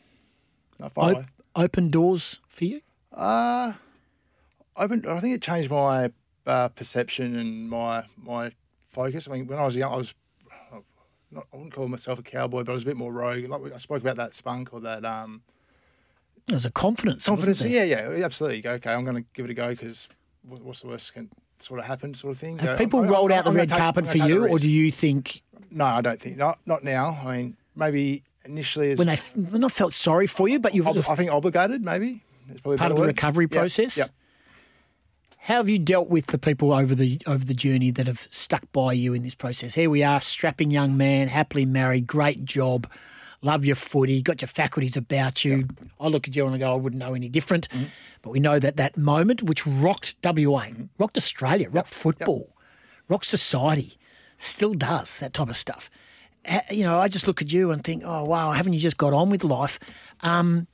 C: Not far
B: op-
C: away.
B: open doors for you?
C: Uh, open, I think it changed my uh, perception and my my focus. I mean, when I was young, I was not, I wouldn't call myself a cowboy, but I was a bit more rogue. Like I spoke about that spunk or that um,
B: There's a confidence,
C: confidence.
B: wasn't there?
C: Yeah, yeah, absolutely. You go, okay, I'm going to give it a go because what's the worst can sort of happen, sort of thing.
B: Have
C: Go,
B: people
C: I'm-
B: rolled
C: I'm-
B: out the
C: I'm gonna
B: red
C: take-
B: carpet
C: I'm
B: for
C: gonna take
B: you,
C: the
B: or
C: risk.
B: do you think
C: No, I don't think not. Not now. I mean, maybe initially as
B: when they f- not felt sorry for you, but you've
C: ob- I think obligated, maybe. It's probably a
B: part of
C: better
B: the
C: word.
B: recovery
C: Yep,
B: process?
C: yep.
B: How have you dealt with the people over the over the journey that have stuck by you in this process? Here we are, strapping young man, happily married, great job, love your footy, got your faculties about you. Yep. I look at you and I go, I wouldn't know any different. Mm-hmm. But we know that that moment, which rocked W A, mm-hmm. rocked Australia, rocked yep. football, yep. rocked society, still does that type of stuff. You know, I just look at you and think, oh, wow, haven't you just got on with life? Um,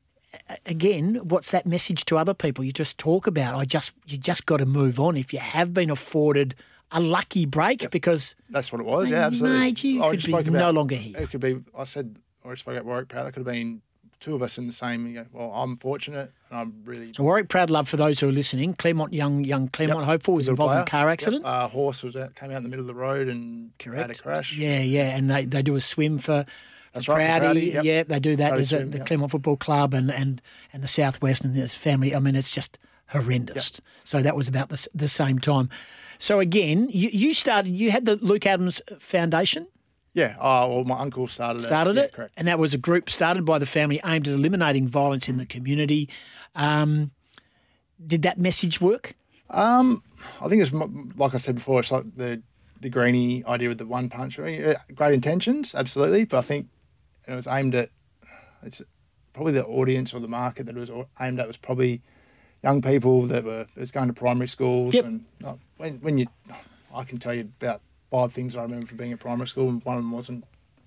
B: again, what's that message to other people? You just talk about, I just you just got to move on. If you have been afforded a lucky break, yep. because
C: that's what it was.
B: Mate,
C: yeah, absolutely.
B: Mate, you
C: I
B: could be
C: about,
B: no longer here.
C: It could be. I said, or I spoke at Warwick Proud. That could have been two of us in the same. You go, well, I'm fortunate, and I'm really.
B: So Warwick Proud Love, for those who are listening, Claremont young young Claremont
C: yep.
B: hopeful was involved in a car accident.
C: Yep. Uh, horse was out, came out in the middle of the road and
B: Correct.
C: had a crash.
B: Yeah, yeah, and they, they do a swim for.
C: That's
B: for
C: right,
B: Proudy,
C: Proudy, yep.
B: yeah, they do that.
C: Proudy
B: There's a,
C: swim,
B: the
C: yep.
B: Claremont Football Club and, and, and the Southwest and his family. I mean, it's just horrendous. Yep. So that was about the, the same time. So again, you, you started. You had the Luke Adams Foundation.
C: Yeah. Oh, well, my uncle started it.
B: Started
C: yeah,
B: it,
C: correct.
B: And that was a group started by the family aimed at eliminating violence in the community. Um, did that message work?
C: Um, I think it's like I said before. It's like the the Greenie idea with the one punch. I mean, great intentions, absolutely, but I think it was aimed at. It's probably the audience or the market that it was aimed at was probably young people that were was going to primary schools.
B: Yep.
C: And uh, when when you, I can tell you about five things I remember from being at primary school, and one of them wasn't.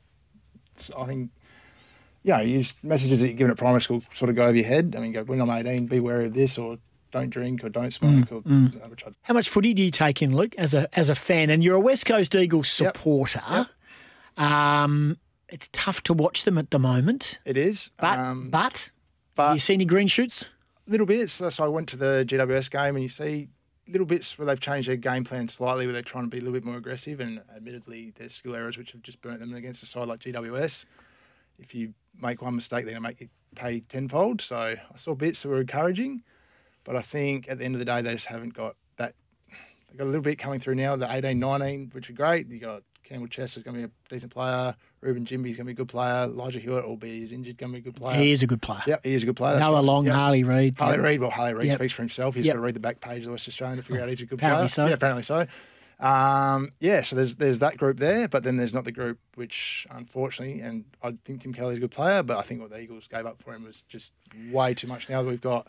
C: I think, yeah, you know, messages that you're given at primary school sort of go over your head. I mean, go when I'm eighteen, be wary of this, or don't drink, or don't smoke, mm, or
B: mm.
C: uh, which I,
B: How much footy do you take in, Luke, as a as a fan? And you're a West Coast Eagles supporter.
C: Yep. Yep.
B: Um, it's tough to watch them at the moment.
C: It is,
B: but
C: um,
B: but,
C: but
B: you see any green shoots?
C: Little bits. So I went to the G W S game, and you see little bits where they've changed their game plan slightly, where they're trying to be a little bit more aggressive. And admittedly, there's skill errors which have just burnt them against a side like G W S. If you make one mistake, they're going to make you pay tenfold. So I saw bits that were encouraging, but I think at the end of the day, they just haven't got that. They've got a little bit coming through now, the eighteen nineteen, which are great. You got Campbell Chester's going to be a decent player. Ruben Jimby's going to be a good player. Elijah Hewitt, albeit he's injured, going to be a good player.
B: He is a good player.
C: Yep, he is a good player.
B: Noah
C: right.
B: Long,
C: yep.
B: Harley Reid.
C: Harley
B: yep.
C: Reid, well, Harley Reid
B: yep.
C: speaks for himself. He's
B: yep.
C: got to read the back page of the West Australian to figure out he's a good
B: apparently
C: player.
B: So.
C: Yeah, apparently so. Um, yeah, so there's there's that group there, but then there's not the group which, unfortunately, and I think Tim Kelly's a good player, but I think what the Eagles gave up for him was just way too much. Now that we've got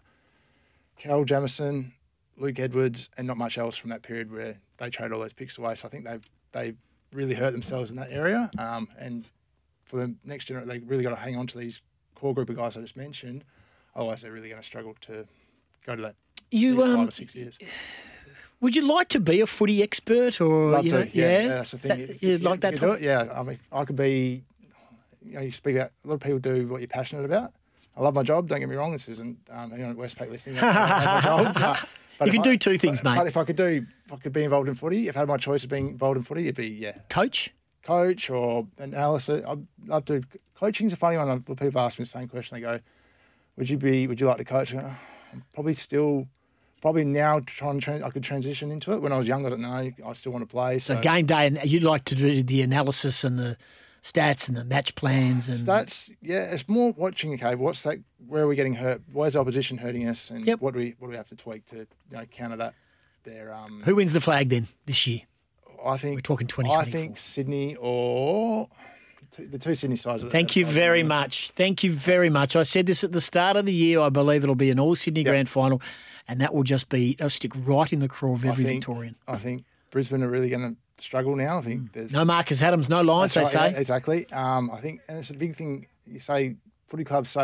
C: Cal Jamison, Luke Edwards, and not much else from that period where they traded all those picks away. So I think they've they've really hurt themselves in that area. Um, and for the next generation, they really got to hang on to these core group of guys I just mentioned. Otherwise, they're really going to struggle to go to that
B: you,
C: um, five
B: um,
C: or six years.
B: Would you like to be a footy expert, or
C: Love
B: you
C: to,
B: know,
C: yeah,
B: yeah?
C: yeah, that's the thing.
B: That, you'd
C: you,
B: like that?
C: You do it, yeah. I mean, I could be. You know, you speak about a lot of people do what you're passionate about. I love my job. Don't get me wrong. This isn't um, anyone at Westpac listening. I love my job, but, but
B: you can
C: I,
B: do two things,
C: but,
B: mate.
C: But if I could do, if I could be involved in footy, if I had my choice of being involved in footy, it'd be yeah,
B: coach,
C: coach or analysis. I'd love to. Coaching's a funny one. People ask me the same question. They go, "Would you be? Would you like to coach?" I go, I'm probably still. Probably now trying to trans- I could transition into it. When I was young, I don't know. I still want to play. So,
B: so game day, and you'd like to do the analysis and the stats and the match plans and
C: stats. Yeah, it's more watching. Okay, what's that? Where are we getting hurt? Where's the opposition hurting us? And
B: yep.
C: what do we what do we have to tweak to you know, counter that? There. Um,
B: Who wins the flag then this year?
C: I think
B: we're talking twenty
C: I
B: twenty-four.
C: think Sydney or the two Sydney sides.
B: Thank you very much. Thank you very much. I said this at the start of the year. I believe it'll be an all Sydney yep. grand final. And that will just be, they'll stick right in the craw of every
C: I think,
B: Victorian.
C: I think Brisbane are really going to struggle now. I think mm. there's...
B: No Marcus Adams, no lines, they
C: right,
B: say.
C: Yeah, exactly. Um, I think, and it's a big thing, you say, footy clubs say that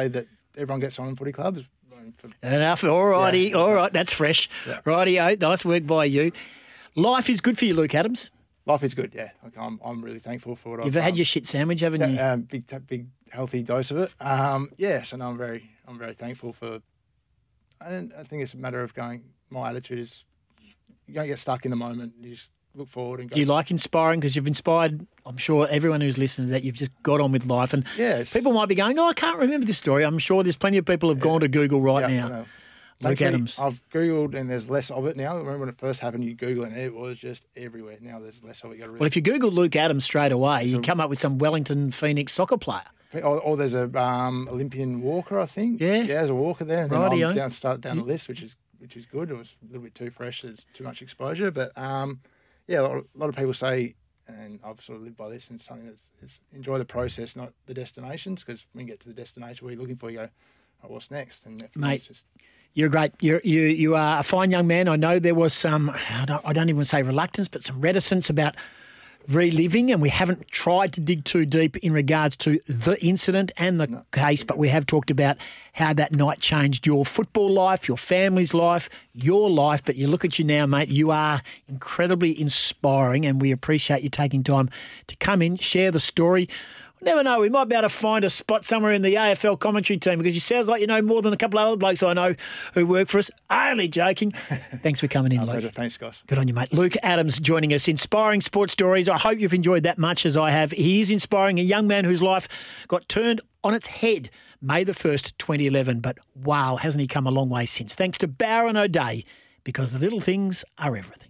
C: everyone gets on in footy clubs.
B: Enough. All righty.
C: Yeah.
B: All right. That's fresh.
C: Yeah.
B: Righty-o. Nice work by you. Life is good for you, Luke Adams.
C: Life is good, yeah. Like I'm, I'm really thankful for what
B: You've
C: I've
B: had
C: done.
B: your shit sandwich, haven't you?
C: Yeah, um, big, big, healthy dose of it. Um, yes, and I'm very, I'm very thankful for. I, don't, I think it's a matter of going. My attitude is, you don't get stuck in the moment. You just look forward and go.
B: Do you like inspiring? Because you've inspired, I'm sure, everyone who's listening that you've just got on with life. And
C: Yes.
B: people might be going, oh, I can't remember this story. I'm sure there's plenty of people who have gone to Google right
C: Yeah, I
B: now.
C: know.
B: Luke
C: Thankfully,
B: Adams.
C: I've Googled and there's less of it now. I remember when it first happened, you Google and it was just everywhere. Now there's less of it. You gotta really
B: Well, if you Google Luke Adams straight away, you come up with some Wellington Phoenix soccer player.
C: Or, or there's a um, Olympian walker, I think.
B: Yeah.
C: yeah, there's a walker there. And then
B: Rightio.
C: I'm down, started down the list, which is which is good. It was a little bit too fresh. There's too much exposure, but um, yeah, a lot, of, a lot of people say, and I've sort of lived by this, and it's something that's is enjoy the process, not the destinations. Because when you get to the destination, what you're looking for, you go, oh, what's next? And for me,
B: Mate.
C: it's just,
B: You're great. You're, you you are a fine young man. I know there was some, I don't, I don't even say reluctance, but some reticence about reliving, and we haven't tried to dig too deep in regards to the incident and the no. case, but we have talked about how that night changed your football life, your family's life, your life. But you look at you now, mate, you are incredibly inspiring, and we appreciate you taking time to come in, share the story. Never know, we might be able to find a spot somewhere in the A F L commentary team because you sounds like you know more than a couple of other blokes I know who work for us. Only joking. Thanks for coming in, Luke.
C: Thanks, guys.
B: Good on you, mate. Luke Adams joining us. Inspiring sports stories. I hope you've enjoyed that much as I have. He is inspiring a young man whose life got turned on its head May the first, twenty eleven. But wow, hasn't he come a long way since? Thanks to Bowra and O'Dea, because the little things are everything.